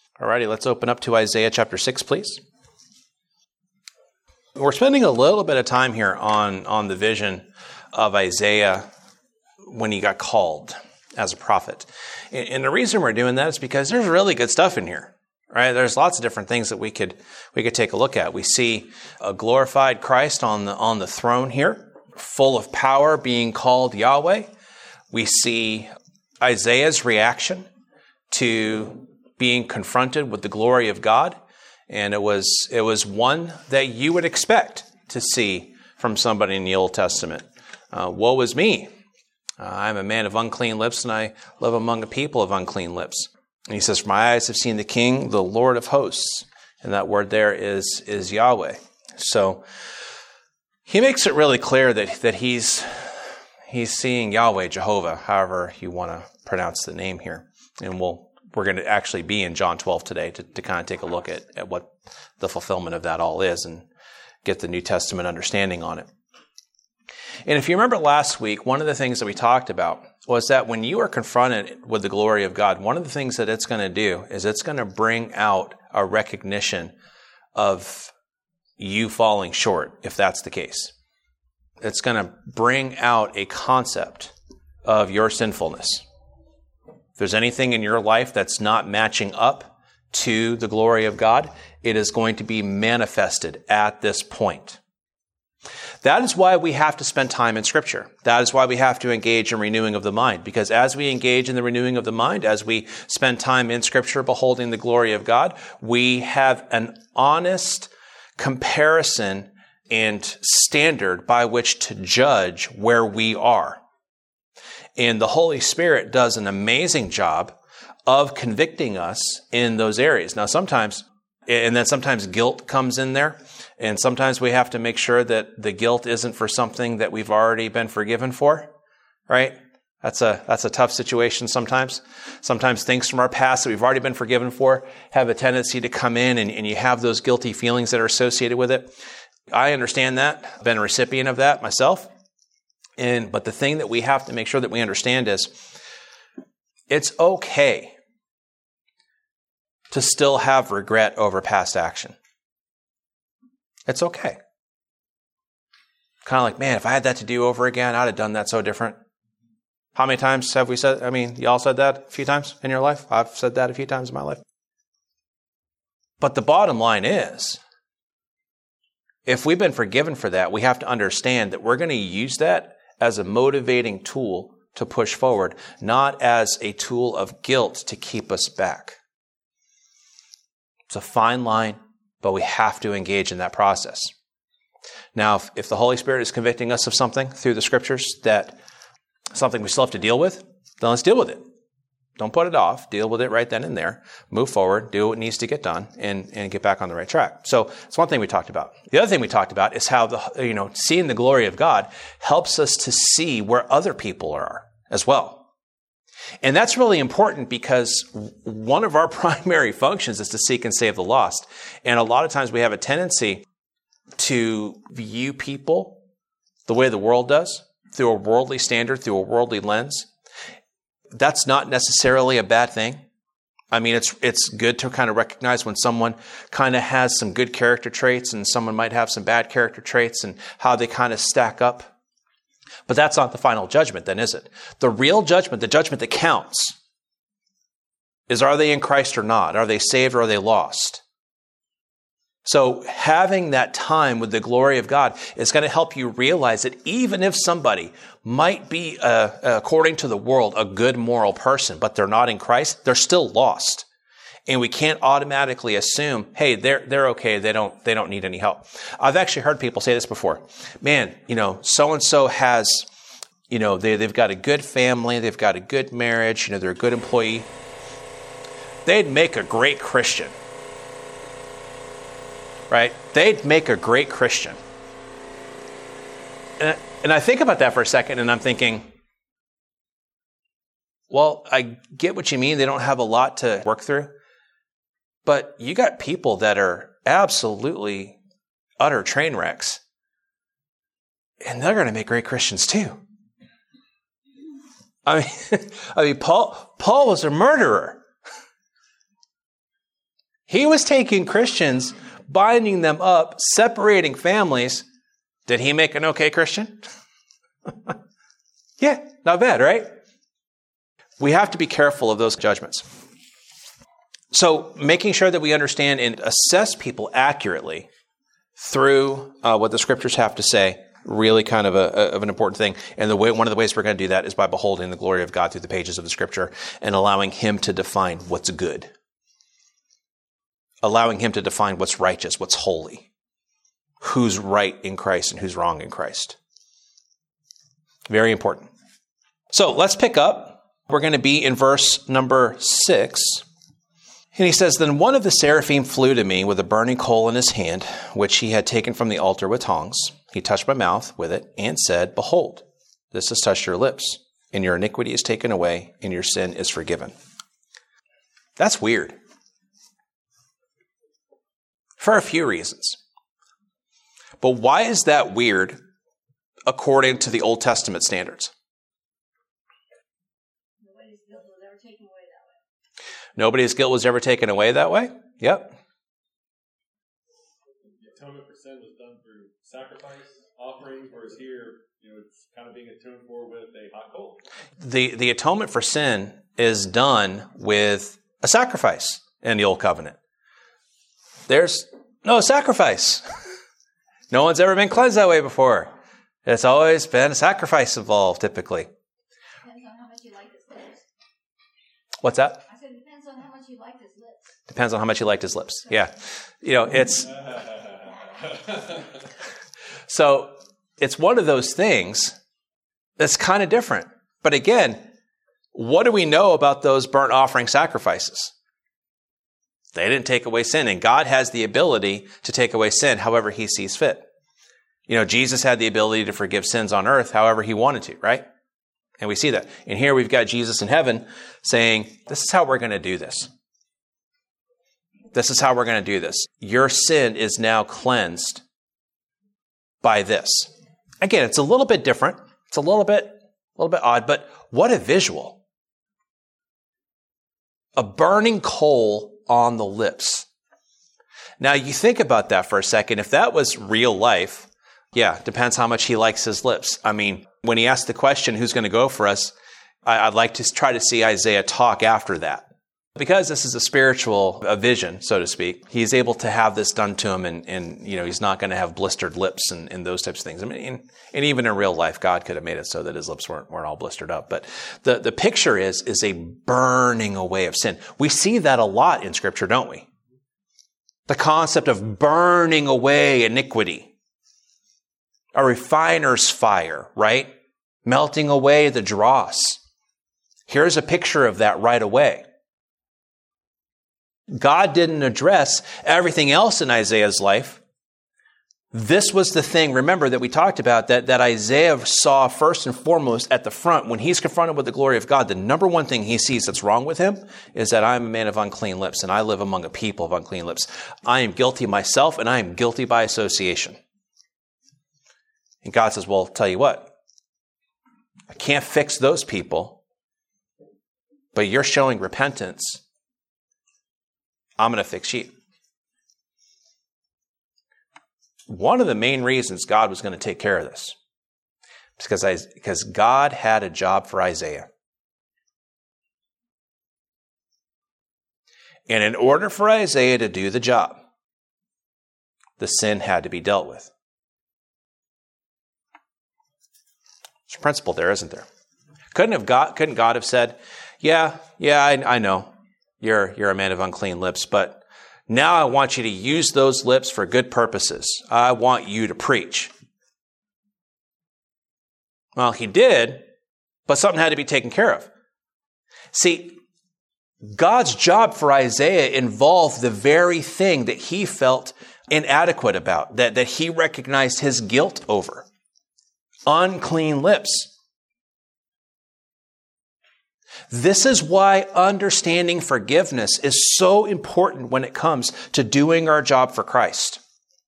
Alrighty, let's open up to Isaiah chapter 6, please. We're spending a little bit of time here on the vision of Isaiah when he got called as a prophet. And the reason we're doing that is because there's really good stuff in here, right? There's lots of different things that we could take a look at. We see a glorified Christ on the throne here, full of power, being called Yahweh. We see Isaiah's reaction to being confronted with the glory of God. And it was one that you would expect to see from somebody in the Old Testament. Woe is me. I'm a man of unclean lips, and I live among a people of unclean lips. And he says, for my eyes have seen the King, the Lord of hosts. And that word there is Yahweh. So he makes it really clear that he's seeing Yahweh, Jehovah, however you want to pronounce the name here. And we're going to actually be in John 12 today to kind of take a look at what the fulfillment of that all is and get the New Testament understanding on it. And if you remember last week, one of the things that we talked about was that when you are confronted with the glory of God, one of the things that it's going to do is it's going to bring out a recognition of you falling short, if that's the case. It's going to bring out a concept of your sinfulness. If there's anything in your life that's not matching up to the glory of God, it is going to be manifested at this point. That is why we have to spend time in Scripture. That is why we have to engage in renewing of the mind. Because as we engage in the renewing of the mind, as we spend time in Scripture beholding the glory of God, we have an honest comparison and standard by which to judge where we are. And the Holy Spirit does an amazing job of convicting us in those areas. Now, sometimes guilt comes in there. And sometimes we have to make sure that the guilt isn't for something that we've already been forgiven for, right? That's a tough situation sometimes. Sometimes things from our past that we've already been forgiven for have a tendency to come in and you have those guilty feelings that are associated with it. I understand that. I've been a recipient of that myself. But the thing that we have to make sure that we understand is it's okay to still have regret over past action. It's okay. Kind of like, man, if I had that to do over again, I'd have done that so different. How many times have we said, y'all said that a few times in your life? I've said that a few times in my life. But the bottom line is, if we've been forgiven for that, we have to understand that we're going to use that as a motivating tool to push forward, not as a tool of guilt to keep us back. It's a fine line, but we have to engage in that process. Now, if the Holy Spirit is convicting us of something through the Scriptures, that something we still have to deal with, then let's deal with it. Don't put it off. Deal with it right then and there. Move forward. Do what needs to get done and get back on the right track. So it's one thing we talked about. The other thing we talked about is how seeing the glory of God helps us to see where other people are as well. And that's really important because one of our primary functions is to seek and save the lost. And a lot of times we have a tendency to view people the way the world does, through a worldly standard, through a worldly lens. That's not necessarily a bad thing. It's good to kind of recognize when someone kind of has some good character traits and someone might have some bad character traits and how they kind of stack up. But that's not the final judgment then, is it? The real judgment, the judgment that counts, is are they in Christ or not? Are they saved or are they lost? So having that time with the glory of God is going to help you realize that even if somebody might be, according to the world, a good moral person, but they're not in Christ, they're still lost. And we can't automatically assume, hey, they're okay. They don't need any help. I've actually heard people say this before. Man, so-and-so has, they've got a good family. They've got a good marriage. They're a good employee. They'd make a great Christian. Right? They'd make a great Christian. And I think about that for a second and I'm thinking, well, I get what you mean. They don't have a lot to work through. But you got people that are absolutely utter train wrecks. And they're going to make great Christians too. Paul was a murderer. He was taking Christians, binding them up, separating families. Did he make an okay Christian? Yeah, not bad, right? We have to be careful of those judgments. So making sure that we understand and assess people accurately through what the scriptures have to say, really kind of an important thing. And one of the ways we're going to do that is by beholding the glory of God through the pages of the scripture and allowing him to define what's good. Allowing him to define what's righteous, what's holy, who's right in Christ and who's wrong in Christ. Very important. So let's pick up. We're going to be in verse number 6. And he says, Then one of the seraphim flew to me with a burning coal in his hand, which he had taken from the altar with tongs. He touched my mouth with it and said, Behold, this has touched your lips, and your iniquity is taken away, and your sin is forgiven. That's weird. For a few reasons. But why is that weird according to the Old Testament standards? Nobody's guilt was ever taken away that way? Yep. The atonement for sin was done through sacrifice, offering, whereas here, it's kind of being atoned for with a hot coal. The atonement for sin is done with a sacrifice in the Old Covenant. There's no sacrifice. No one's ever been cleansed that way before. It's always been a sacrifice involved, typically. Depends on how much you like his lips. What's that? I said depends on how much you liked his lips. Depends on how much he liked his lips. Yeah. It's... So, it's one of those things that's kind of different. But again, what do we know about those burnt offering sacrifices? They didn't take away sin, and God has the ability to take away sin however he sees fit. Jesus had the ability to forgive sins on earth however he wanted to, right? And we see that. And here we've got Jesus in heaven saying, this is how we're going to do this. This is how we're going to do this. Your sin is now cleansed by this. Again, it's a little bit different. It's a little bit odd, but what a visual. A burning coal on the lips. Now, you think about that for a second. If that was real life, yeah, depends how much he likes his lips. I mean, when he asked the question, who's going to go for us, I'd like to try to see Isaiah talk after that. Because this is a spiritual vision, so to speak, he's able to have this done to him and he's not going to have blistered lips and those types of things. I mean, and even in real life, God could have made it so that his lips weren't all blistered up. But the picture is a burning away of sin. We see that a lot in Scripture, don't we? The concept of burning away iniquity. A refiner's fire, right? Melting away the dross. Here's a picture of that right away. God didn't address everything else in Isaiah's life. This was the thing, remember, that we talked about, that Isaiah saw first and foremost at the front. When he's confronted with the glory of God, the number one thing he sees that's wrong with him is that I'm a man of unclean lips and I live among a people of unclean lips. I am guilty myself and I am guilty by association. And God says, well, tell you what, I can't fix those people, but you're showing repentance. I'm going to fix you. One of the main reasons God was going to take care of this is because God had a job for Isaiah. And in order for Isaiah to do the job, the sin had to be dealt with. There's a principle there, isn't there? Couldn't God have said, yeah, I know. You're a man of unclean lips, but now I want you to use those lips for good purposes. I want you to preach. Well, he did, but something had to be taken care of. See, God's job for Isaiah involved the very thing that he felt inadequate about, that he recognized his guilt over. Unclean lips. This is why understanding forgiveness is so important when it comes to doing our job for Christ.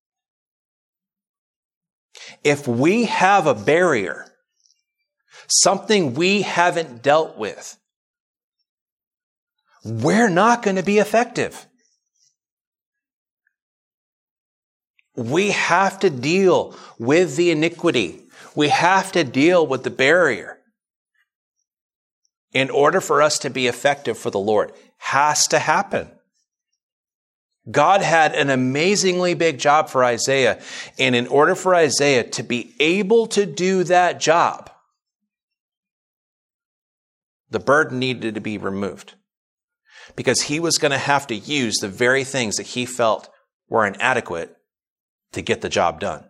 If we have a barrier, something we haven't dealt with, we're not going to be effective. We have to deal with the iniquity. We have to deal with the barrier. In order for us to be effective for the Lord, has to happen. God had an amazingly big job for Isaiah, and in order for Isaiah to be able to do that job, the burden needed to be removed, because he was going to have to use the very things that he felt were inadequate to get the job done.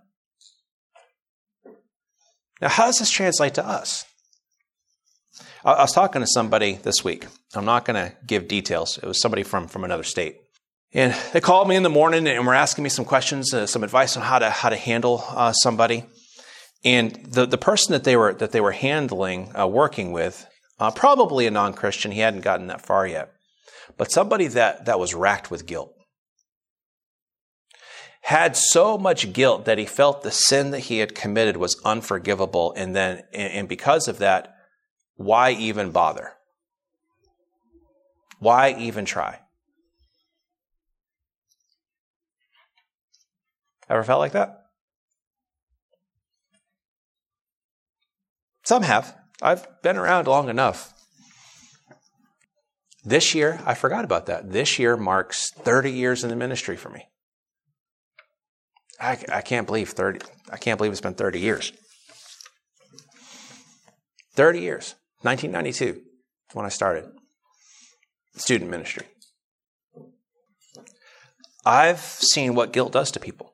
Now, how does this translate to us? I was talking to somebody this week. I'm not going to give details. It was somebody from another state. And they called me in the morning and were asking me some questions, some advice on how to handle somebody. And the person that they were handling, working with, probably a non-Christian. He hadn't gotten that far yet. But somebody that was racked with guilt. Had so much guilt that he felt the sin that he had committed was unforgivable. And because of that, why even bother? Why even try? Ever felt like that? Some have. I've been around long enough. This year, I forgot about that. This year marks 30 years in the ministry for me. I can't believe it's been 30 years. 30 years. 1992 is when I started student ministry. I've seen what guilt does to people.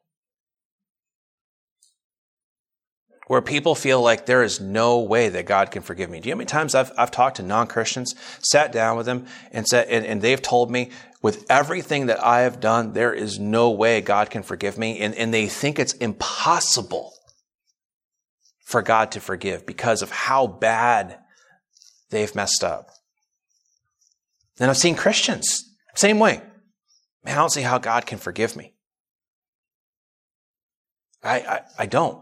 Where people feel like there is no way that God can forgive me. Do you know how many times I've talked to non-Christians, sat down with them, and said, and they've told me, with everything that I have done, there is no way God can forgive me. And they think it's impossible for God to forgive because of how bad they've messed up. And I've seen Christians, same way. Man, I don't see how God can forgive me. I don't.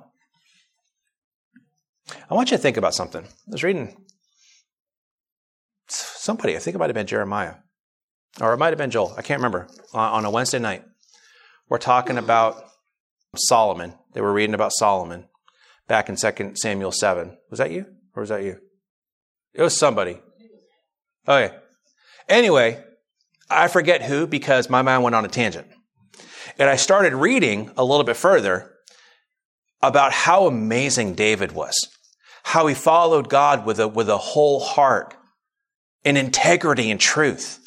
I want you to think about something. I was reading somebody, I think it might have been Jeremiah, or it might have been Joel, I can't remember, on a Wednesday night. We're talking about Solomon. They were reading about Solomon back in 2 Samuel 7. Was that you? Or was that you? It was somebody. Okay. Anyway, I forget who because my mind went on a tangent. And I started reading a little bit further about how amazing David was. How he followed God with a whole heart, in integrity and truth.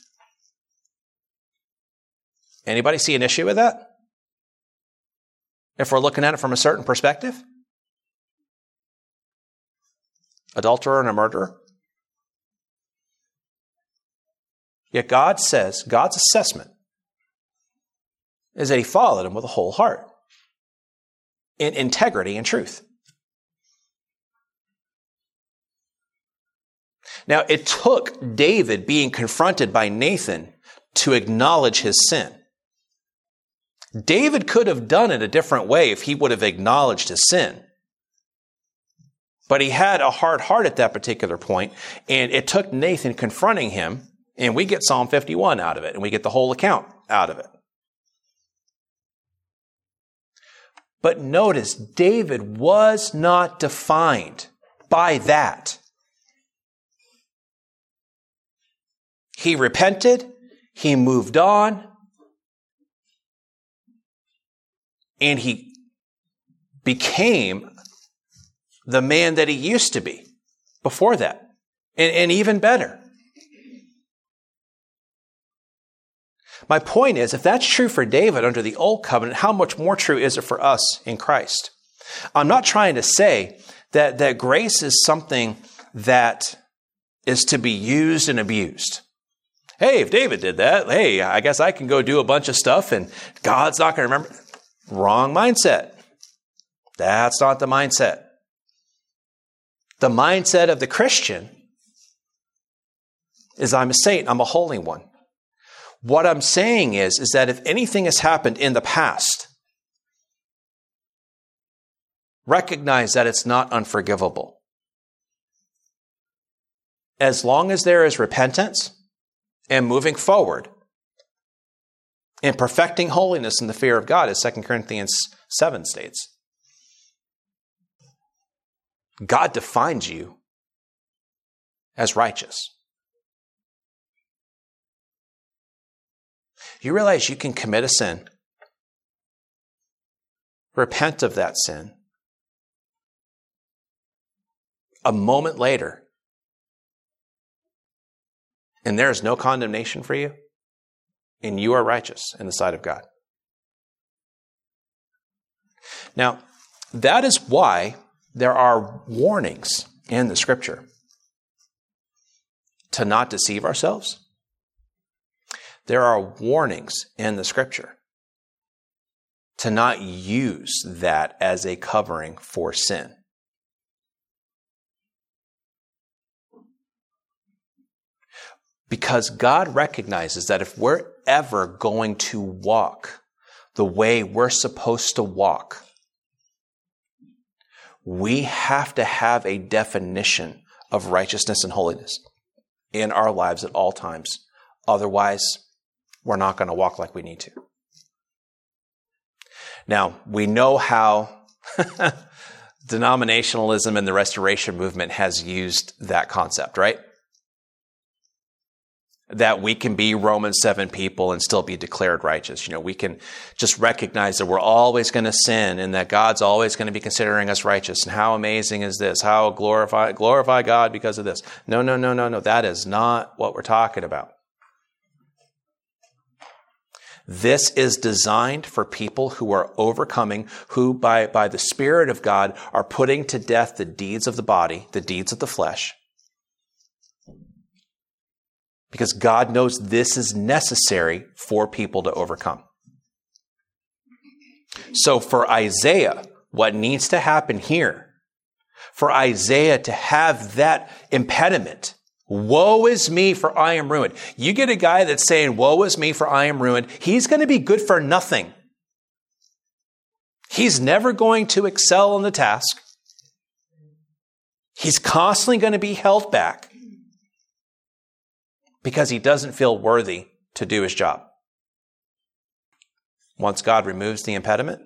Anybody see an issue with that? If we're looking at it from a certain perspective? Adulterer and a murderer? Yet God says, God's assessment is that he followed him with a whole heart, in integrity and truth. Now, it took David being confronted by Nathan to acknowledge his sin. David could have done it a different way if he would have acknowledged his sin. But he had a hard heart at that particular point, and it took Nathan confronting him, and we get Psalm 51 out of it, and we get the whole account out of it. But notice, David was not defined by that. He repented, he moved on, and he became the man that he used to be before that, and even better. My point is, if that's true for David under the old covenant, how much more true is it for us in Christ? I'm not trying to say that grace is something that is to be used and abused. Hey, if David did that, hey, I guess I can go do a bunch of stuff and God's not going to remember. Wrong mindset. That's not the mindset. The mindset of the Christian is I'm a saint, I'm a holy one. What I'm saying is that if anything has happened in the past, recognize that it's not unforgivable. As long as there is repentance and moving forward, And perfecting holiness in the fear of God, as 2 Corinthians 7 states. God defines you as righteous. You realize you can commit a sin, repent of that sin. A moment later, and there is no condemnation for you, and you are righteous in the sight of God. Now, that is why there are warnings in the Scripture to not deceive ourselves. There are warnings in the Scripture to not use that as a covering for sin. Because God recognizes that if we're ever going to walk the way we're supposed to walk, we have to have a definition of righteousness and holiness in our lives at all times. Otherwise, we're not going to walk like we need to. Now, we know how denominationalism and the Restoration movement has used that concept, right? That we can be Romans 7 people and still be declared righteous. We can just recognize that we're always going to sin and that God's always going to be considering us righteous. And how amazing is this? How glorify God because of this. No. That is not what we're talking about. This is designed for people who are overcoming, who by the Spirit of God are putting to death the deeds of the body, the deeds of the flesh. Because God knows this is necessary for people to overcome. So for Isaiah, what needs to happen here, for Isaiah to have that impediment, woe is me, for I am ruined. You get a guy that's saying, woe is me, for I am ruined. He's going to be good for nothing. He's never going to excel in the task. He's constantly going to be held back because he doesn't feel worthy to do his job. Once God removes the impediment,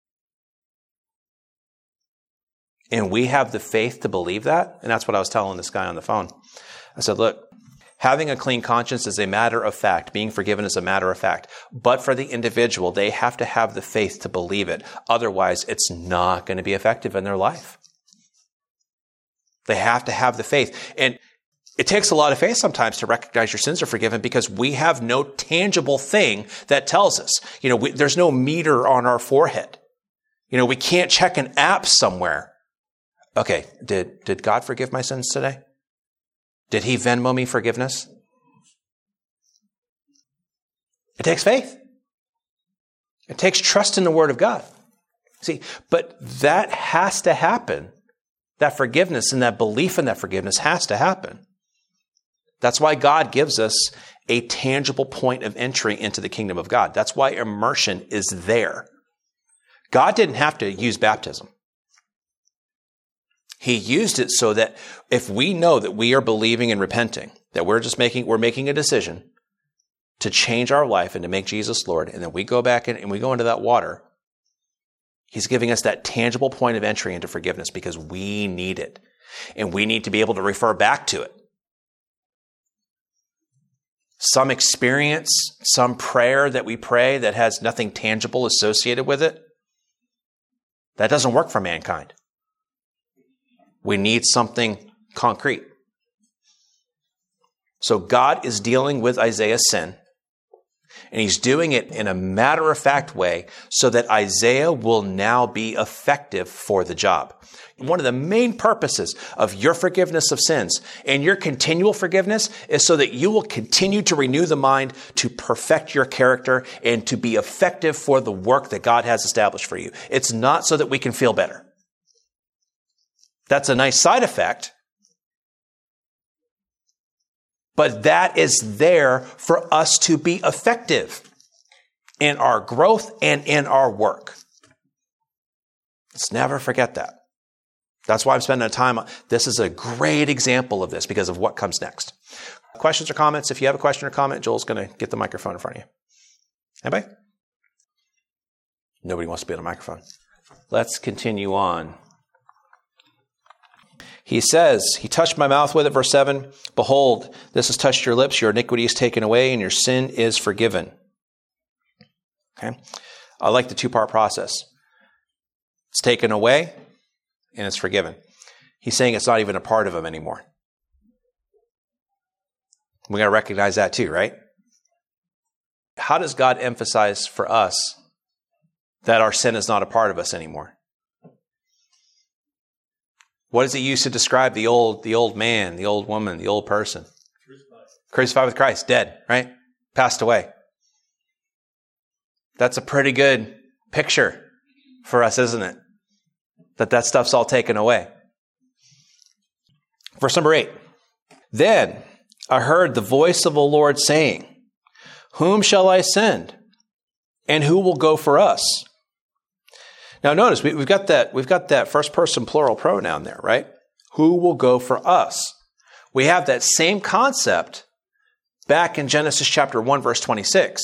and we have the faith to believe that, and that's what I was telling this guy on the phone. I said, look, having a clean conscience is a matter of fact. Being forgiven is a matter of fact. But for the individual, they have to have the faith to believe it. Otherwise, it's not going to be effective in their life. They have to have the faith. And it takes a lot of faith sometimes to recognize your sins are forgiven because we have no tangible thing that tells us. There's no meter on our forehead. We can't check an app somewhere. Okay, did God forgive my sins today? Did he Venmo me forgiveness? It takes faith. It takes trust in the Word of God. See, but that has to happen. That forgiveness and that belief in that forgiveness has to happen. That's why God gives us a tangible point of entry into the kingdom of God. That's why immersion is there. God didn't have to use baptism. He used it so that if we know that we are believing and repenting, that we're making a decision to change our life and to make Jesus Lord, and then we go back in and we go into that water, he's giving us that tangible point of entry into forgiveness because we need it. And we need to be able to refer back to it. Some experience, some prayer that we pray that has nothing tangible associated with it, that doesn't work for mankind. We need something concrete. So God is dealing with Isaiah's sin, and he's doing it in a matter-of-fact way so that Isaiah will now be effective for the job. One of the main purposes of your forgiveness of sins and your continual forgiveness is so that you will continue to renew the mind to perfect your character and to be effective for the work that God has established for you. It's not so that we can feel better. That's a nice side effect. But that is there for us to be effective in our growth and in our work. Let's never forget that. That's why I'm spending time on this. Is a great example of this because of what comes next. Questions or comments? If you have a question or comment, Joel's going to get the microphone in front of you. Anybody? Nobody wants to be on a microphone. Let's continue on. He says, he touched my mouth with it, verse 7. Behold, this has touched your lips. Your iniquity is taken away and your sin is forgiven. Okay. I like the two-part process. It's taken away and it's forgiven. He's saying it's not even a part of him anymore. We got to recognize that too, right? How does God emphasize for us that our sin is not a part of us anymore? What does he use to describe the old man, the old woman, the old person? Crucified with Christ, dead, right? Passed away. That's a pretty good picture for us, isn't it? That stuff's all taken away. Verse number 8. Then I heard the voice of the Lord saying, whom shall I send? And who will go for us? Now notice, we've got that first person plural pronoun there, right? Who will go for us? We have that same concept back in Genesis chapter 1, verse 26.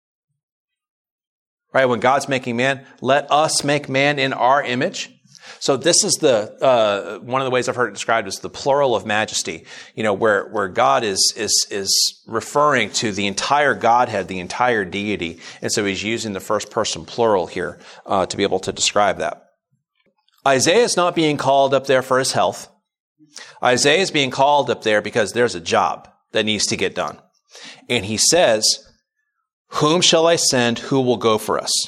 Right? When God's making man, let us make man in our image. So this is the one of the ways I've heard it described as the plural of majesty. You know, where God is referring to the entire Godhead, the entire deity, and so he's using the first person plural here to be able to describe that. Isaiah is not being called up there for his health. Isaiah is being called up there because there's a job that needs to get done, and he says, "Whom shall I send? Who will go for us?"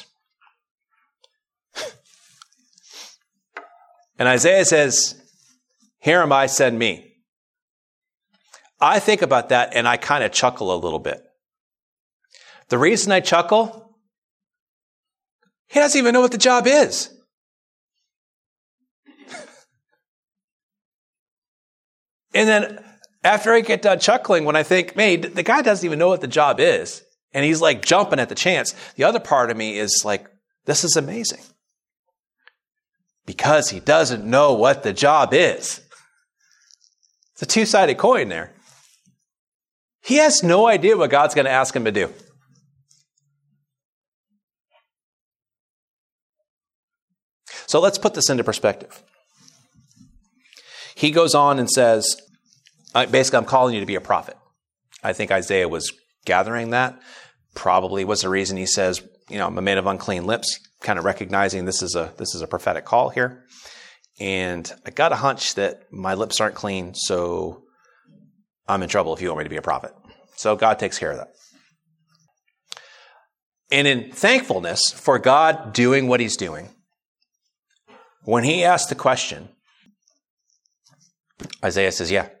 And Isaiah says, "Here am I, send me." I think about that and I kind of chuckle a little bit. The reason I chuckle, he doesn't even know what the job is. And then after I get done chuckling, when I think, man, the guy doesn't even know what the job is, and he's like jumping at the chance, the other part of me is like, this is amazing. Because he doesn't know what the job is. It's a two-sided coin there. He has no idea what God's going to ask him to do. So let's put this into perspective. He goes on and says, basically, I'm calling you to be a prophet. I think Isaiah was gathering that. Probably was the reason he says, I'm a man of unclean lips, kind of recognizing this is a prophetic call here. And I got a hunch that my lips aren't clean, so I'm in trouble if you want me to be a prophet. So God takes care of that. And in thankfulness for God doing what he's doing, when he asked the question, Isaiah says, yeah.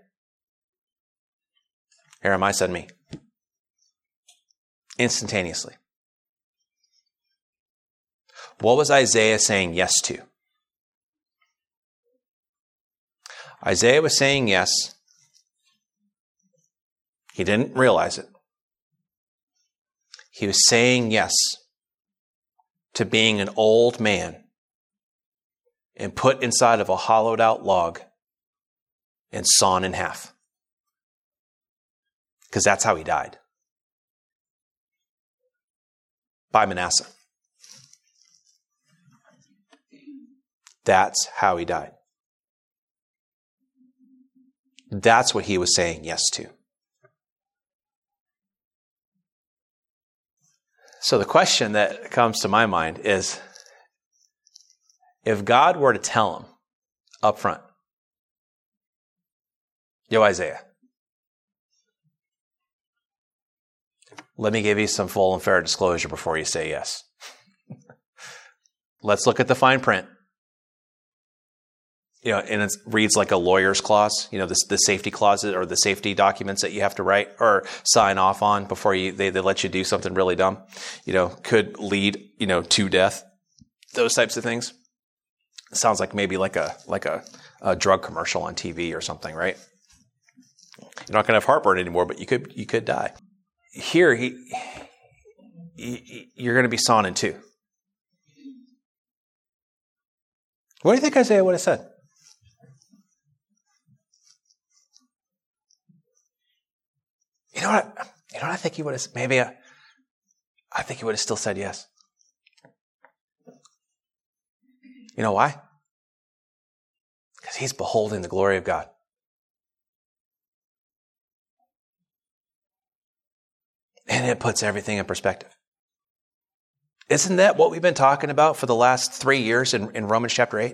Here am I, send me. Instantaneously. What was Isaiah saying yes to? Isaiah was saying yes. He didn't realize it. He was saying yes to being an old man and put inside of a hollowed out log and sawn in half. Because that's how he died. By Manasseh. That's how he died. That's what he was saying yes to. So the question that comes to my mind is, if God were to tell him up front, yo, Isaiah, let me give you some full and fair disclosure before you say yes. Let's look at the fine print. And it reads like a lawyer's clause, the safety clauses or the safety documents that you have to write or sign off on before they let you do something really dumb, could lead, to death. Those types of things. It sounds like maybe like a drug commercial on TV or something, right? You're not going to have heartburn anymore, but you could die. Here, you're going to be sawn in two. What do you think Isaiah would have said? You know what I think he would have said? Maybe I think he would have still said yes. You know why? Because he's beholding the glory of God. And it puts everything in perspective. Isn't that what we've been talking about for the last 3 years in Romans chapter 8?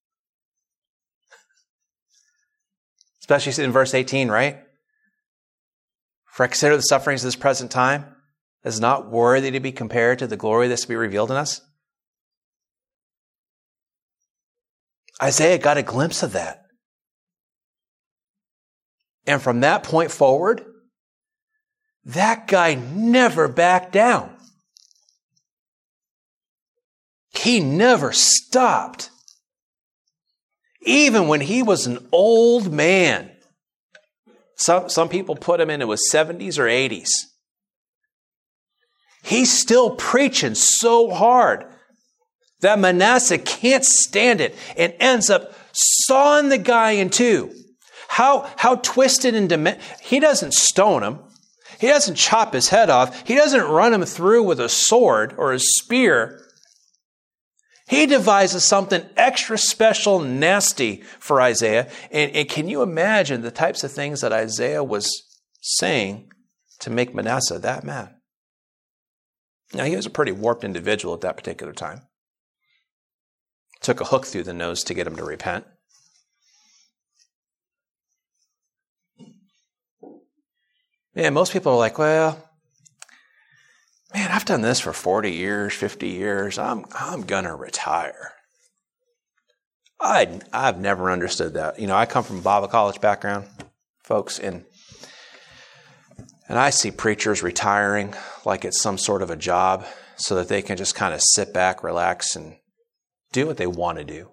Especially in verse 18, right? For I consider the sufferings of this present time as not worthy to be compared to the glory that's to be revealed in us. Isaiah got a glimpse of that. And from that point forward, that guy never backed down. He never stopped. Even when he was an old man. Some people put him into his 70s or 80s. He's still preaching so hard that Manasseh can't stand it and ends up sawing the guy in two. How twisted and demented. He doesn't stone him. He doesn't chop his head off. He doesn't run him through with a sword or a spear. He devises something extra special, nasty for Isaiah. And can you imagine the types of things that Isaiah was saying to make Manasseh that mad? Now, he was a pretty warped individual at that particular time. Took a hook through the nose to get him to repent. Yeah, most people are like, well, man, I've done this for 40 years, 50 years. I'm going to retire. I've never understood that. You know, I come from a Bible college background, folks, and I see preachers retiring like it's some sort of a job so that they can just kind of sit back, relax, and do what they want to do.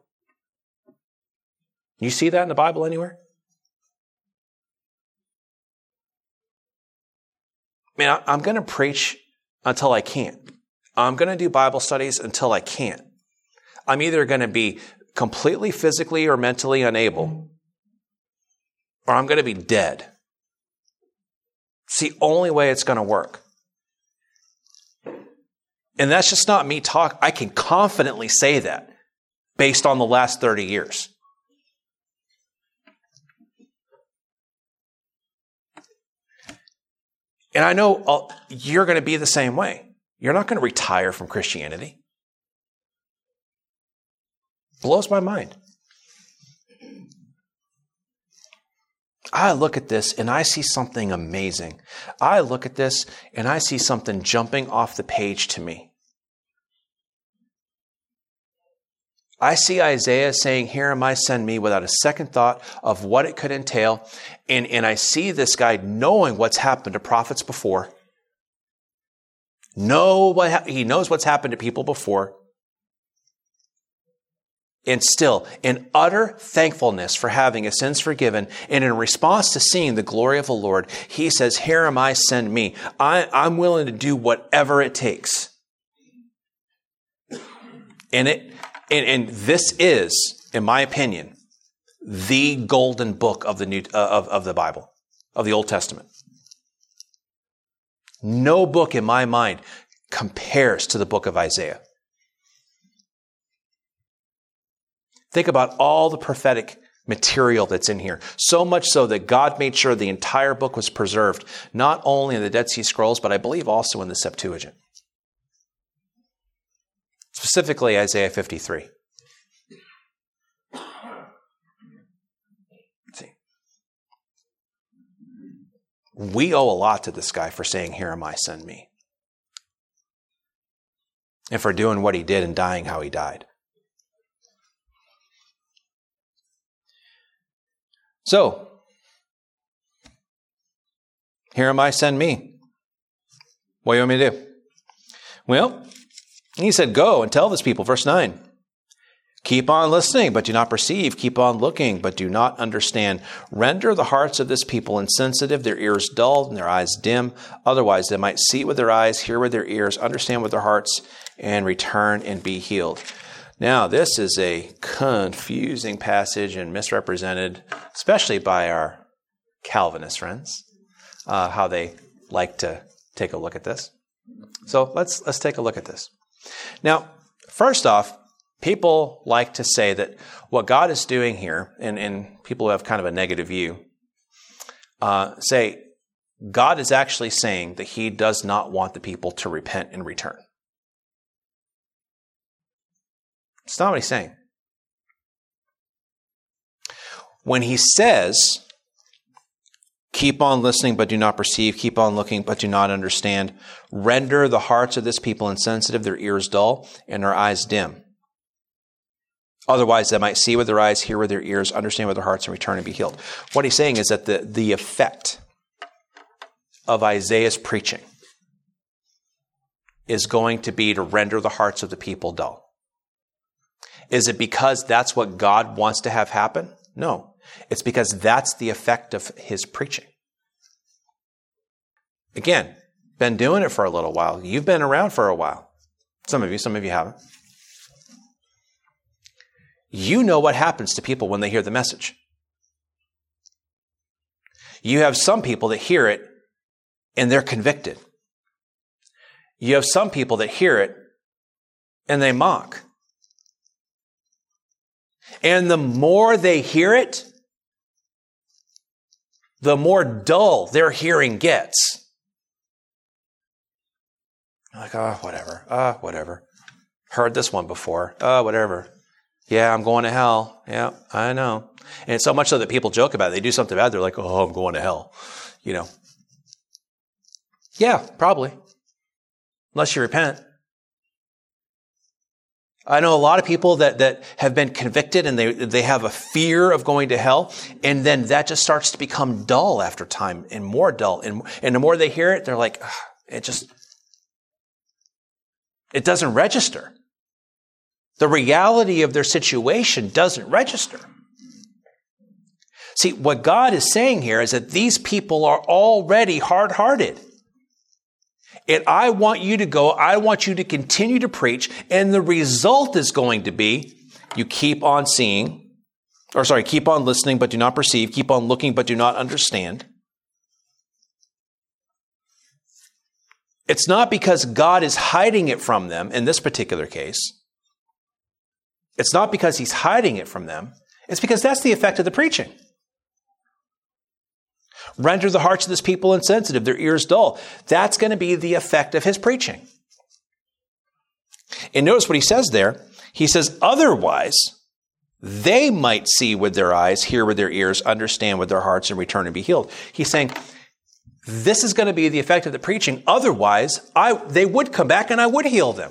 You see that in the Bible anywhere? Man, I'm going to preach until I can't. I'm going to do Bible studies until I can't. I'm either going to be completely physically or mentally unable, or I'm going to be dead. It's the only way it's going to work. And that's just not me talk. I can confidently say that based on the last 30 years. And I know you're going to be the same way. You're not going to retire from Christianity. Blows my mind. I look at this and I see something amazing. I look at this and I see something jumping off the page to me. I see Isaiah saying, "Here am I, send me," without a second thought of what it could entail. And I see this guy knowing what's happened to prophets before. He knows what's happened to people before. And still, in utter thankfulness for having his sins forgiven, and in response to seeing the glory of the Lord, he says, "Here am I, send me." I'm willing to do whatever it takes. And this is, in my opinion, the golden book of the Bible, of the Old Testament. No book in my mind compares to the book of Isaiah. Think about all the prophetic material that's in here. So much so that God made sure the entire book was preserved, not only in the Dead Sea Scrolls, but I believe also in the Septuagint. Specifically, Isaiah 53. See. We owe a lot to this guy for saying, "Here am I, send me." And for doing what he did and dying how he died. So, here am I, send me. What do you want me to do? Well, he said, "Go and tell this people," verse 9. "Keep on listening, but do not perceive. Keep on looking, but do not understand. Render the hearts of this people insensitive, their ears dulled, and their eyes dim. Otherwise, they might see with their eyes, hear with their ears, understand with their hearts, and return and be healed." Now, this is a confusing passage and misrepresented, especially by our Calvinist friends, how they like to take a look at this. So let's take a look at this. Now, first off, people like to say that what God is doing here, and people who have kind of a negative view, say God is actually saying that he does not want the people to repent and return. It's not what he's saying. When he says, keep on listening but do not perceive, keep on looking but do not understand, render the hearts of this people insensitive, their ears dull, and their eyes dim. Otherwise, they might see with their eyes, hear with their ears, understand with their hearts, and return and be healed. What he's saying is that the effect of Isaiah's preaching is going to be to render the hearts of the people dull. Is it because that's what God wants to have happen? No. It's because that's the effect of his preaching. Again, been doing it for a little while. You've been around for a while. Some of you haven't. You know what happens to people when they hear the message. You have some people that hear it and they're convicted. You have some people that hear it and they mock. And the more they hear it, the more dull their hearing gets. Like, whatever. Heard this one before. Whatever. Yeah, I'm going to hell. Yeah, I know. And it's so much so that people joke about it. They do something bad. They're like, oh, I'm going to hell. You know. Yeah, probably. Unless you repent. I know a lot of people that have been convicted and they have a fear of going to hell. And then that just starts to become dull after time and more dull. And the more they hear it, they're like, it doesn't register. The reality of their situation doesn't register. See, what God is saying here is that these people are already hard-hearted. And I want you to go, I want you to continue to preach, and the result is going to be you keep on listening but do not perceive, keep on looking but do not understand. It's not because God is hiding it from them in this particular case. It's not because he's hiding it from them. It's because that's the effect of the preaching. Render the hearts of this people insensitive, their ears dull. That's going to be the effect of his preaching. And notice what he says there. He says, otherwise, they might see with their eyes, hear with their ears, understand with their hearts, and return and be healed. He's saying, this is going to be the effect of the preaching. Otherwise, they would come back and I would heal them.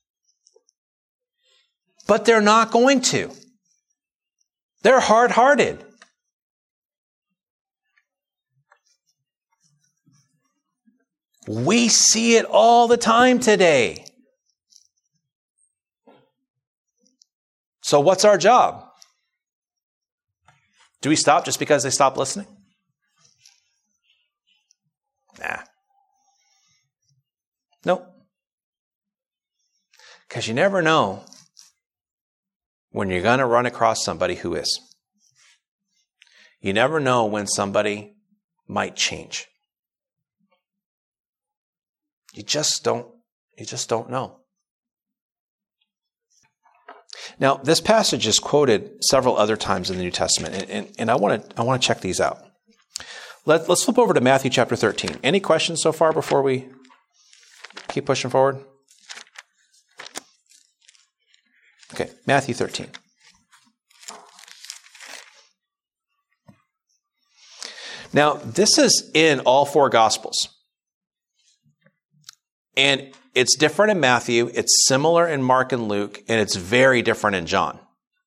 But they're not going to. They're hard-hearted. We see it all the time today. So what's our job? Do we stop just because they stop listening? Nah. Nope. Because you never know when you're going to run across somebody who is. You never know when somebody might change. You just don't know. Now, this passage is quoted several other times in the New Testament, and I want to check these out. Let's flip over to Matthew chapter 13. Any questions so far before we keep pushing forward? Okay, Matthew 13. Now, this is in all four Gospels. And it's different in Matthew, it's similar in Mark and Luke, and it's very different in John.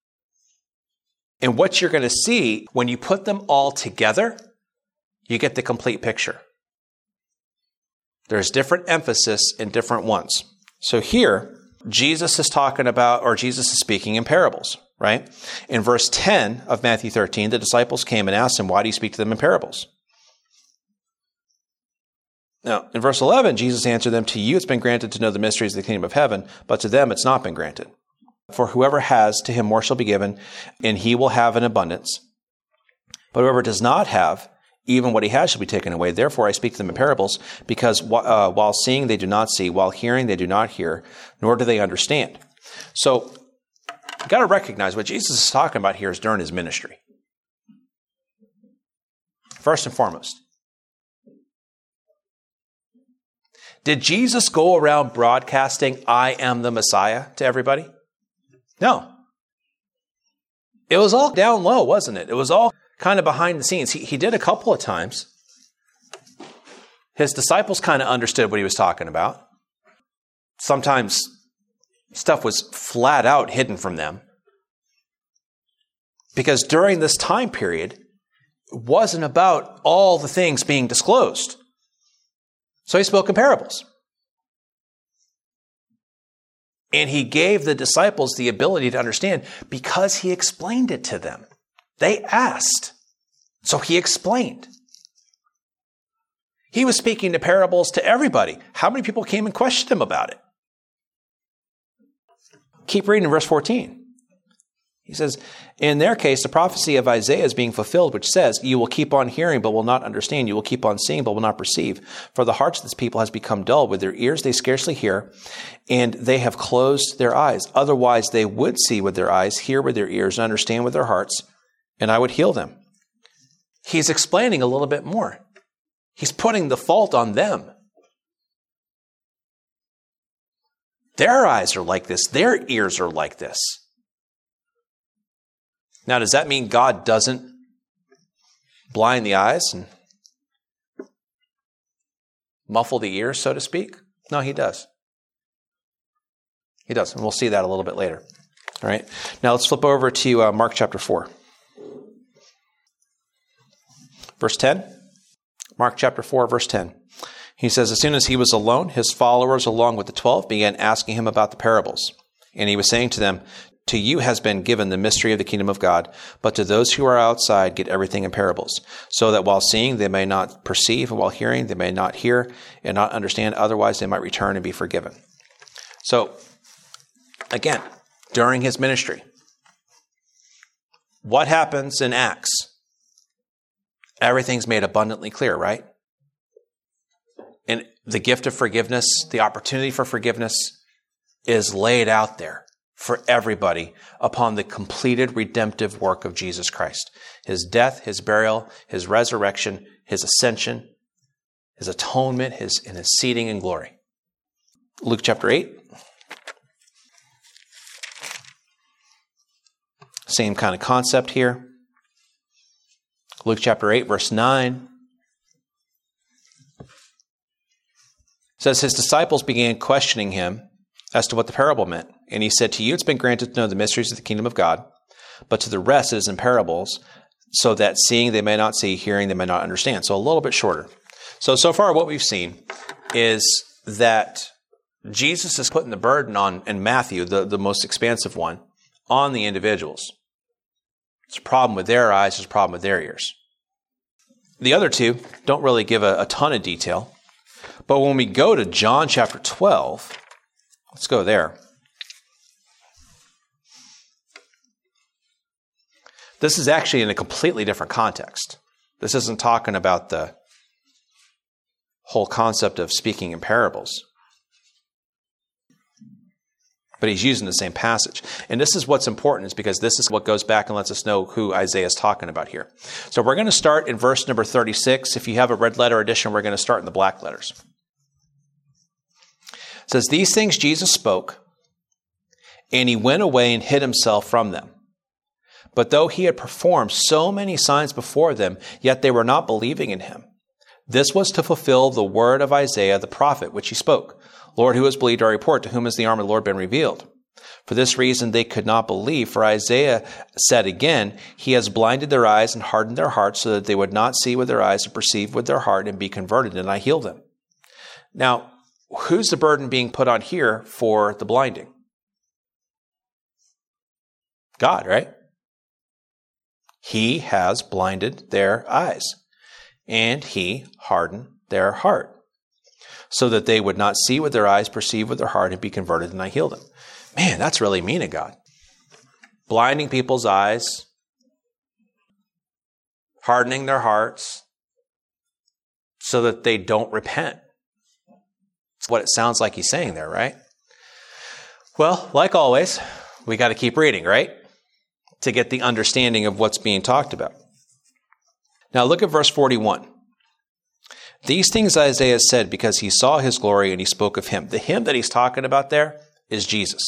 And what you're going to see, when you put them all together, you get the complete picture. There's different emphasis in different ones. So here, Jesus is talking about, or Jesus is speaking in parables, right? In verse 10 of Matthew 13, the disciples came and asked him, why do you speak to them in parables? Now, in verse 11, Jesus answered them, to you it's been granted to know the mysteries of the kingdom of heaven, but to them it's not been granted. For whoever has, to him more shall be given, and he will have an abundance. But whoever does not have, even what he has shall be taken away. Therefore I speak to them in parables, because while seeing they do not see, while hearing they do not hear, nor do they understand. So you've got to recognize what Jesus is talking about here is during his ministry. First and foremost. Did Jesus go around broadcasting, I am the Messiah to everybody? No. It was all down low, wasn't it? It was all kind of behind the scenes. He did a couple of times. His disciples kind of understood what he was talking about. Sometimes stuff was flat out hidden from them. Because during this time period, it wasn't about all the things being disclosed. So he spoke in parables. And he gave the disciples the ability to understand because he explained it to them. They asked. So he explained. He was speaking to parables to everybody. How many people came and questioned him about it? Keep reading in verse 14. He says, in their case, the prophecy of Isaiah is being fulfilled, which says, you will keep on hearing, but will not understand. You will keep on seeing, but will not perceive. For the hearts of this people has become dull. With their ears they scarcely hear, and they have closed their eyes. Otherwise they would see with their eyes, hear with their ears, and understand with their hearts, and I would heal them. He's explaining a little bit more. He's putting the fault on them. Their eyes are like this. Their ears are like this. Now, does that mean God doesn't blind the eyes and muffle the ears, so to speak? No, he does. He does, and we'll see that a little bit later. All right. Now, let's flip over to Mark chapter 4. Verse 10. Mark chapter 4, verse 10. He says, as soon as he was alone, his followers, along with the 12, began asking him about the parables. And he was saying to them, to you has been given the mystery of the kingdom of God, but to those who are outside get everything in parables, so that while seeing they may not perceive, and while hearing they may not hear and not understand, otherwise they might return and be forgiven. So, again, during his ministry, what happens in Acts? Everything's made abundantly clear, right? And the gift of forgiveness, the opportunity for forgiveness is laid out there for everybody upon the completed redemptive work of Jesus Christ. His death, his burial, his resurrection, his ascension, his atonement, and his seating in glory. Luke chapter 8. Same kind of concept here. Luke chapter 8, verse 9. Says his disciples began questioning him as to what the parable meant. And he said, to you it's been granted to know the mysteries of the kingdom of God, but to the rest it is in parables, so that seeing they may not see, hearing they may not understand. So a little bit shorter. So far what we've seen is that Jesus is putting the burden on, in Matthew, the most expansive one, on the individuals. It's a problem with their eyes, it's a problem with their ears. The other two don't really give a ton of detail. But when we go to John chapter 12, let's go there. This is actually in a completely different context. This isn't talking about the whole concept of speaking in parables. But he's using the same passage. And this is what's important, is because this is what goes back and lets us know who Isaiah is talking about here. So we're going to start in verse number 36. If you have a red letter edition, we're going to start in the black letters. It says, these things Jesus spoke, and he went away and hid himself from them. But though he had performed so many signs before them, yet they were not believing in him. This was to fulfill the word of Isaiah the prophet, which he spoke. Lord, who has believed our report? To whom has the arm of the Lord been revealed? For this reason they could not believe. For Isaiah said again, he has blinded their eyes and hardened their hearts, so that they would not see with their eyes and perceive with their heart and be converted, and I heal them. Now, who's the burden being put on here for the blinding? God, right? He has blinded their eyes, and he hardened their heart, so that they would not see with their eyes, perceive with their heart, and be converted, and I heal them. Man, that's really mean of God. Blinding people's eyes, hardening their hearts, so that they don't repent. That's what it sounds like he's saying there, right? Well, like always, we got to keep reading, right? To get the understanding of what's being talked about. Now look at verse 41. These things Isaiah said because he saw his glory and he spoke of him. The him that he's talking about there is Jesus.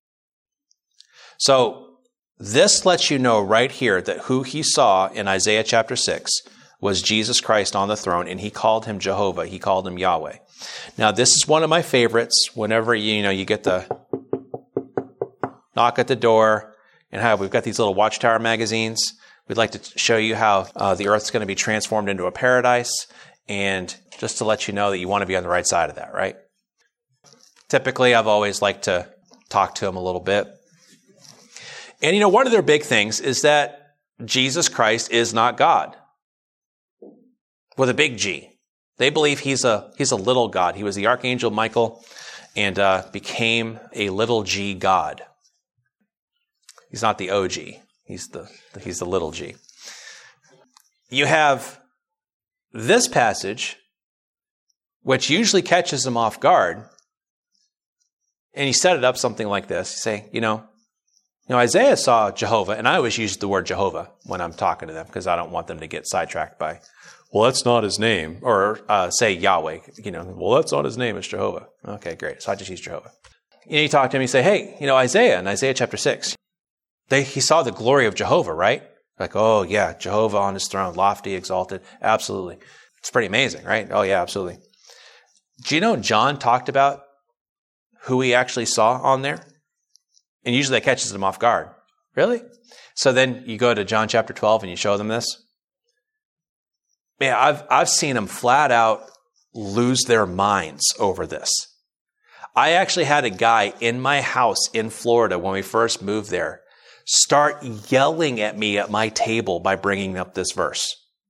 So this lets you know right here that who he saw in Isaiah chapter 6 was Jesus Christ on the throne, and he called him Jehovah. He called him Yahweh. Now this is one of my favorites. Whenever you get the knock at the door, and we've got these little Watchtower magazines. We'd like to show you how the earth's going to be transformed into a paradise, and just to let you know that you want to be on the right side of that, right? Typically, I've always liked to talk to them a little bit. And one of their big things is that Jesus Christ is not God, with a big G. They believe he's a little God. He was the Archangel Michael and became a little g God. He's not the OG. He's the little g. You have this passage, which usually catches them off guard, and you set it up something like this. You say, Isaiah saw Jehovah, and I always use the word Jehovah when I'm talking to them because I don't want them to get sidetracked by, well, that's not his name, or say Yahweh. Well, that's not his name. It's Jehovah. Okay, great. So I just use Jehovah. You talk to him, you say, hey, Isaiah in Isaiah chapter 6. He saw the glory of Jehovah, right? Like, oh yeah, Jehovah on his throne, lofty, exalted. Absolutely. It's pretty amazing, right? Oh yeah, absolutely. Do you know John talked about who he actually saw on there? And usually that catches them off guard. Really? So then you go to John chapter 12 and you show them this. Man, I've seen them flat out lose their minds over this. I actually had a guy in my house in Florida when we first moved there start yelling at me at my table by bringing up this verse.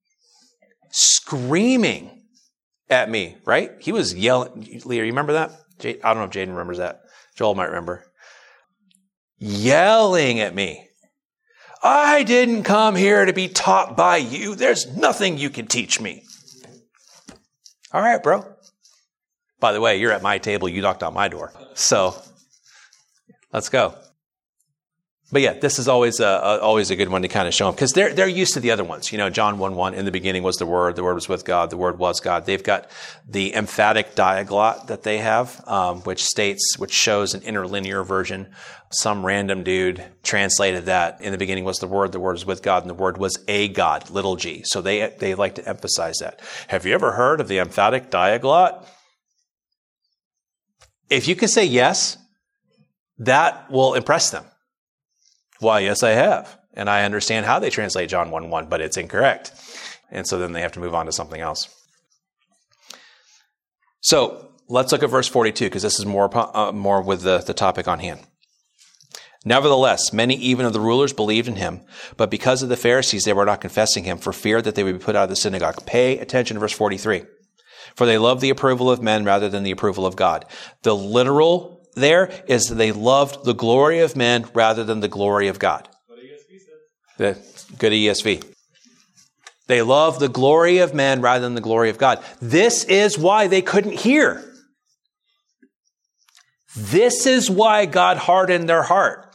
Screaming at me, right? He was yelling. Leah, you remember that? I don't know if Jaden remembers that. Joel might remember. Yelling at me. I didn't come here to be taught by you. There's nothing you can teach me. All right, bro. By the way, you're at my table. You knocked on my door. So let's go. But yeah, this is always a good one to kind of show them because they're used to the other ones. John 1:1, in the beginning was the Word was with God, the Word was God. They've got the emphatic diaglot that they have, which shows an interlinear version. Some random dude translated that. In the beginning was the Word was with God, and the Word was a God, little g. So they like to emphasize that. Have you ever heard of the emphatic diaglot? If you can say yes, that will impress them. Why, yes, I have. And I understand how they translate John 1:1, but it's incorrect. And so then they have to move on to something else. So let's look at verse 42, because this is more with the topic on hand. Nevertheless, many even of the rulers believed in him, but because of the Pharisees, they were not confessing him for fear that they would be put out of the synagogue. Pay attention to verse 43. For they love the approval of men rather than the approval of God. The literal there is that they loved the glory of men rather than the glory of God. Good ESV. They love the glory of men rather than the glory of God. This is why they couldn't hear. This is why God hardened their heart.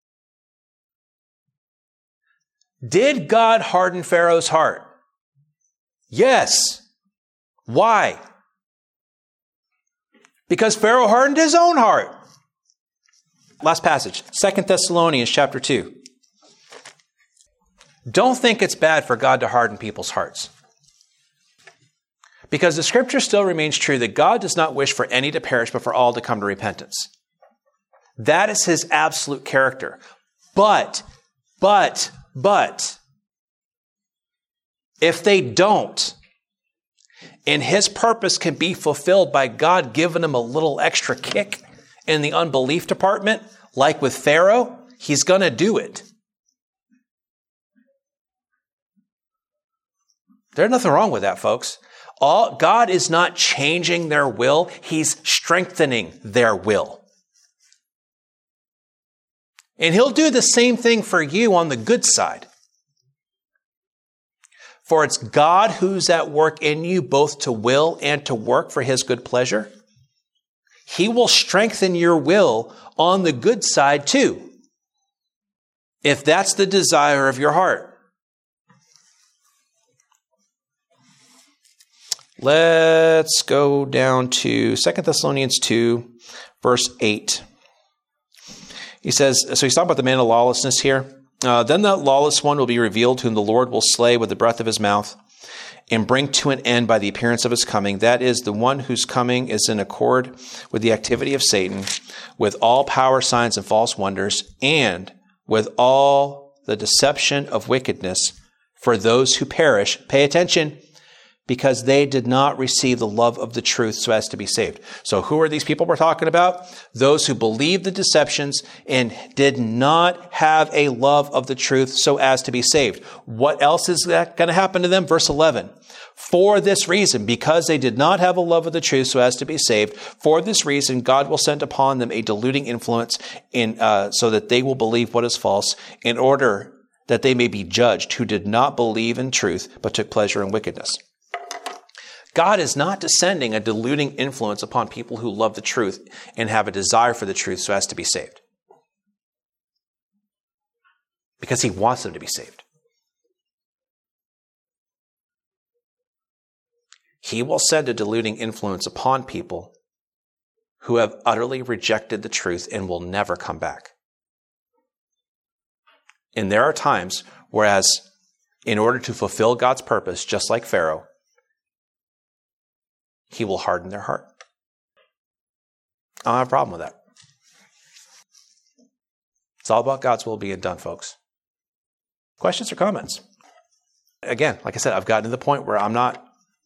Did God harden Pharaoh's heart? Yes. Why? Because Pharaoh hardened his own heart. Last passage, 2 Thessalonians chapter 2. Don't think it's bad for God to harden people's hearts. Because the scripture still remains true that God does not wish for any to perish, but for all to come to repentance. That is his absolute character. But, if they don't, and his purpose can be fulfilled by God giving him a little extra kick in the unbelief department, like with Pharaoh, he's going to do it. There's nothing wrong with that, folks. God is not changing their will. He's strengthening their will. And he'll do the same thing for you on the good side. For it's God who's at work in you, both to will and to work for his good pleasure. He will strengthen your will on the good side too, if that's the desire of your heart. Let's go down to 2 Thessalonians 2, verse 8. He says, so he's talking about the man of lawlessness here. Then the lawless one will be revealed, whom the Lord will slay with the breath of his mouth and bring to an end by the appearance of his coming. That is, the one whose coming is in accord with the activity of Satan, with all power, signs, and false wonders, and with all the deception of wickedness for those who perish. Pay attention, because they did not receive the love of the truth so as to be saved. So who are these people we're talking about? Those who believed the deceptions and did not have a love of the truth so as to be saved. What else is that going to happen to them? Verse 11. For this reason, because they did not have a love of the truth so as to be saved, for this reason, God will send upon them a deluding influence so that they will believe what is false, in order that they may be judged who did not believe in truth but took pleasure in wickedness. God is not descending a deluding influence upon people who love the truth and have a desire for the truth so as to be saved. Because he wants them to be saved. He will send a deluding influence upon people who have utterly rejected the truth and will never come back. And there are times whereas in order to fulfill God's purpose, just like Pharaoh, he will harden their heart. I don't have a problem with that. It's all about God's will being done, folks. Questions or comments? Again, like I said, I've gotten to the point where I'm not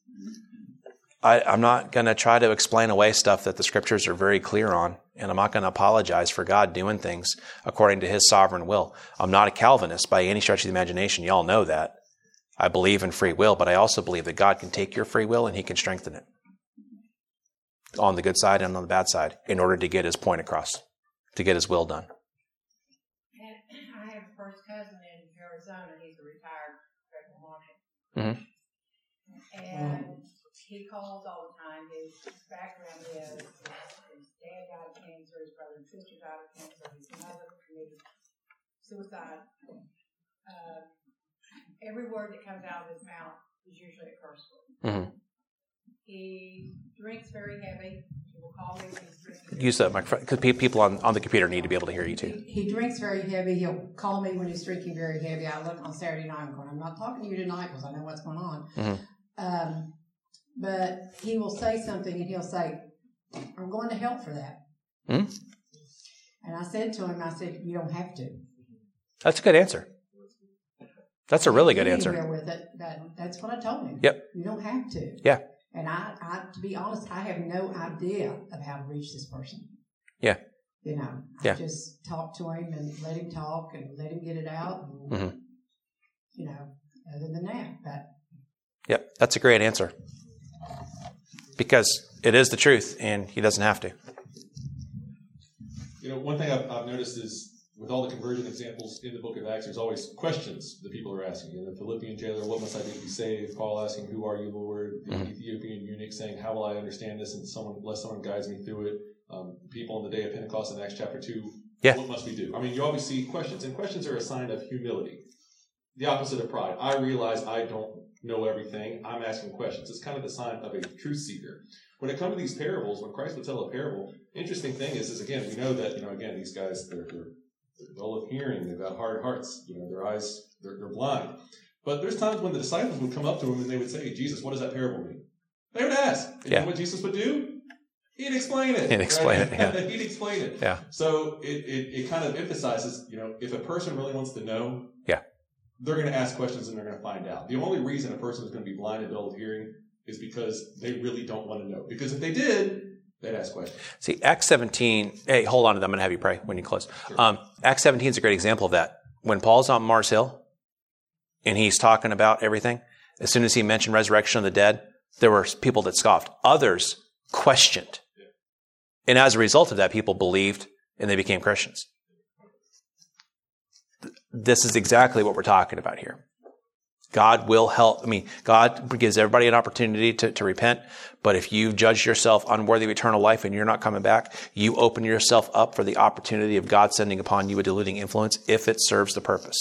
going to try to explain away stuff that the scriptures are very clear on, and I'm not going to apologize for God doing things according to his sovereign will. I'm not a Calvinist by any stretch of the imagination. You all know that. I believe in free will, but I also believe that God can take your free will and he can strengthen it on the good side and on the bad side in order to get his point across, to get his will done. And I have a first cousin in Arizona. He's a retired federal marshal. Mm-hmm. And he calls all the time. His background is his dad died of cancer, his brother and sister died of cancer, his mother committed suicide. Every word that comes out of his mouth is usually a curse word. Mm-hmm. He drinks very heavy. He will call me when he's drinking. Use that microphone, because people on the computer need to be able to hear you too. He drinks very heavy. He'll call me when he's drinking very heavy. I look on Saturday night and going, I'm not talking to you tonight because I know what's going on. Mm-hmm. But he will say something and he'll say, I'm going to hell for that. Mm-hmm. And I said to him, you don't have to. That's a good answer. That's a really good answer. With it, that's what I told him. Yep. You don't have to. Yeah. And I, to be honest, I have no idea of how to reach this person. Yeah. I just talk to him and let him talk and let him get it out. And, other than that, Yep, that's a great answer. Because it is the truth, and he doesn't have to. One thing I've noticed is with all the conversion examples in the book of Acts, there's always questions that people are asking. The Philippian jailer, what must I do to be saved? Paul asking, who are you, Lord? The Ethiopian eunuch saying, how will I understand this? And unless someone guides me through it. People on the day of Pentecost in Acts chapter 2, what must we do? I mean, you always see questions, and questions are a sign of humility. The opposite of pride. I realize I don't know everything. I'm asking questions. It's kind of the sign of a truth seeker. When it comes to these parables, when Christ would tell a parable, interesting thing is again, we know that, again, these guys, they're dull of hearing, they've got hard hearts, their eyes, they're blind. But there's times when the disciples would come up to him and they would say, Jesus, what does that parable mean? They would ask. And you know what Jesus would do? He'd explain it. He'd explain it. Yeah. So it kind of emphasizes, if a person really wants to know, they're going to ask questions and they're going to find out. The only reason a person is going to be blind and dull of hearing is because they really don't want to know. Because if they did, they'd ask questions. See, Acts 17, hey, hold on, I'm going to have you pray when you close. Sure. Acts 17 is a great example of that. When Paul's on Mars Hill and he's talking about everything, as soon as he mentioned resurrection of the dead, there were people that scoffed. Others questioned. Yeah. And as a result of that, people believed and they became Christians. This is exactly what we're talking about here. God will help. I mean, God gives everybody an opportunity to repent. But if you judge yourself unworthy of eternal life and you're not coming back, you open yourself up for the opportunity of God sending upon you a deluding influence if it serves the purpose.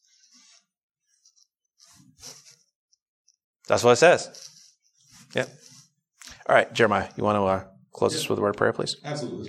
That's what it says. Yeah. All right, Jeremiah, you want to close us with a word of prayer, please? Absolutely.